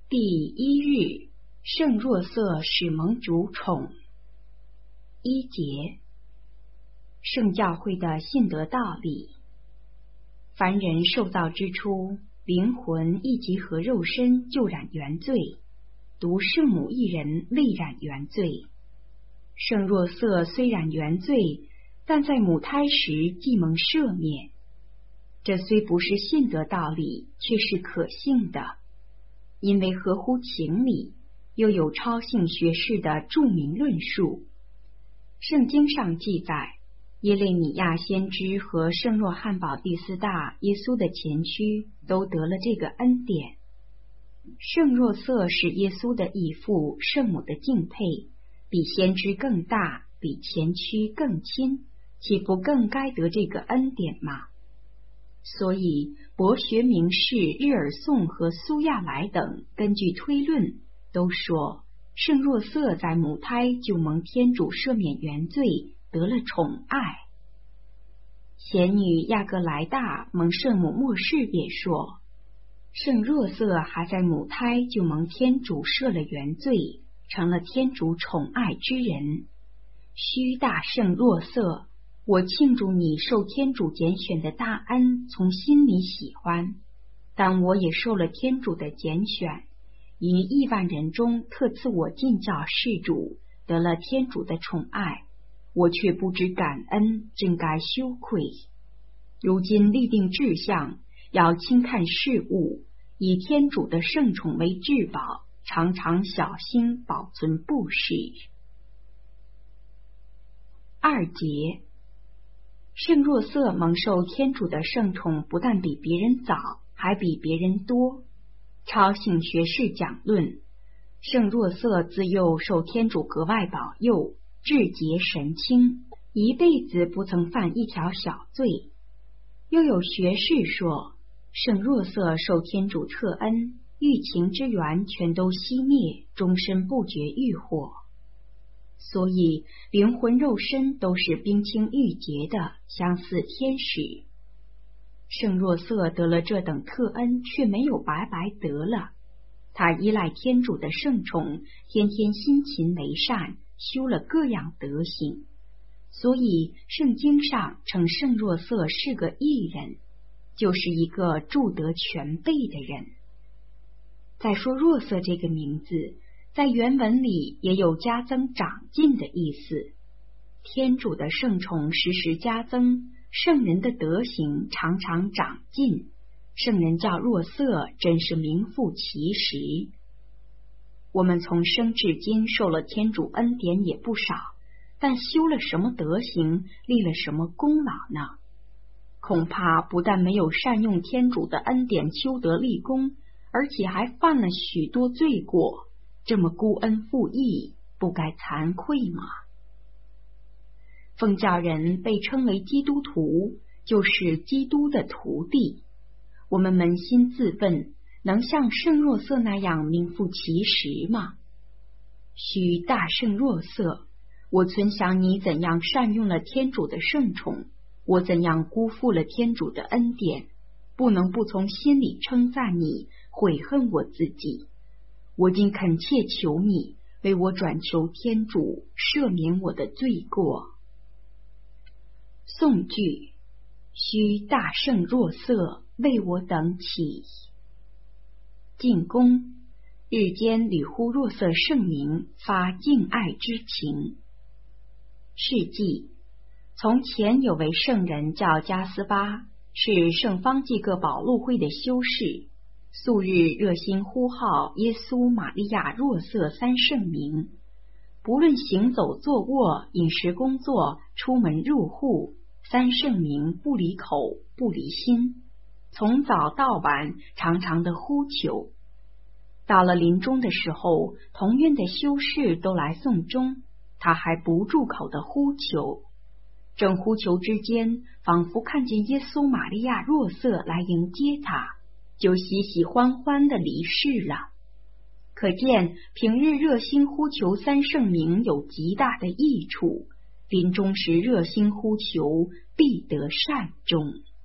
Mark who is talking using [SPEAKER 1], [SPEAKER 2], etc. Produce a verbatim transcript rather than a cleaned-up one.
[SPEAKER 1] 第一日，圣若瑟使蒙主宠。一节，圣教会的信德道理。凡人受造之初，灵魂亦即和肉身就染原罪，独圣母一人未染原罪。圣若瑟虽染原罪，但在母胎时既蒙赦免。这虽不是信德道理，却是可信的，因为合乎情理，又有超性学士的著名论述。圣经上记载，耶利米亚先知和圣若翰保第斯大耶稣的前驱都得了这个恩典。圣若瑟是耶稣的义父，圣母的敬佩，比先知更大，比前驱更亲，岂不更该得这个恩典吗？所以博学名士日耳颂和苏亚来等根据推论都说，圣若瑟在母胎就蒙天主赦免原罪，得了宠爱。贤女亚各莱大蒙圣母默示便说，圣若瑟还在母胎就蒙天主赦了原罪，成了天主宠爱之人。须大圣若瑟，我庆祝你受天主拣选的大恩，从心里喜欢，但我也受了天主的拣选，于亿万人中特赐我进教事主，得了天主的宠爱，我却不知感恩，真该羞愧。如今立定志向，要轻看事物，以天主的圣宠为至宝，常常小心保存布施。二节，圣若瑟蒙受天主的圣宠，不但比别人早，还比别人多。超性学士讲论，圣若瑟自幼受天主格外保佑，至洁神清，一辈子不曾犯一条小罪。又有学士说，圣若瑟受天主特恩，欲情之源全都熄灭，终身不觉欲火。所以灵魂肉身都是冰清玉洁的，相似天使。圣若瑟得了这等特恩，却没有白白得了，他依赖天主的圣宠，天天辛勤为善，修了各样德行，所以圣经上称圣若瑟是个义人，就是一个助德全备的人。再说若瑟这个名字，在原文里也有加增长进的意思。天主的圣宠时时加增，圣人的德行常常长进，圣人叫若瑟，真是名副其实。我们从生至今受了天主恩典也不少，但修了什么德行，立了什么功劳呢？恐怕不但没有善用天主的恩典修德立功，而且还犯了许多罪过。这么孤恩负义，不该惭愧吗？奉教人被称为基督徒，就是基督的徒弟。我们扪心自问，能像圣若瑟那样名副其实吗？须大圣若瑟，我存想你怎样善用了天主的圣宠，我怎样辜负了天主的恩典，不能不从心里称赞你，悔恨我自己。我今恳切求你，为我转求天主，赦免我的罪过。颂句，须大圣若瑟，为我等起。进宫，日间屡呼若瑟圣名，发敬爱之情。事迹，从前有位圣人叫加斯巴，是圣方济各保禄会的修士，素日热心呼号耶稣、玛利亚、若瑟三圣名，不论行走坐卧、饮食工作、出门入户，三圣名不离口不离心，从早到晚常常的呼求。到了临终的时候，同院的修士都来送终，他还不住口的呼求。正呼求之间，仿佛看见耶稣、玛利亚、若瑟来迎接他，就喜喜欢欢的离世了。可见平日热心呼求三圣名有极大的益处，临终时热心呼求，必得善终。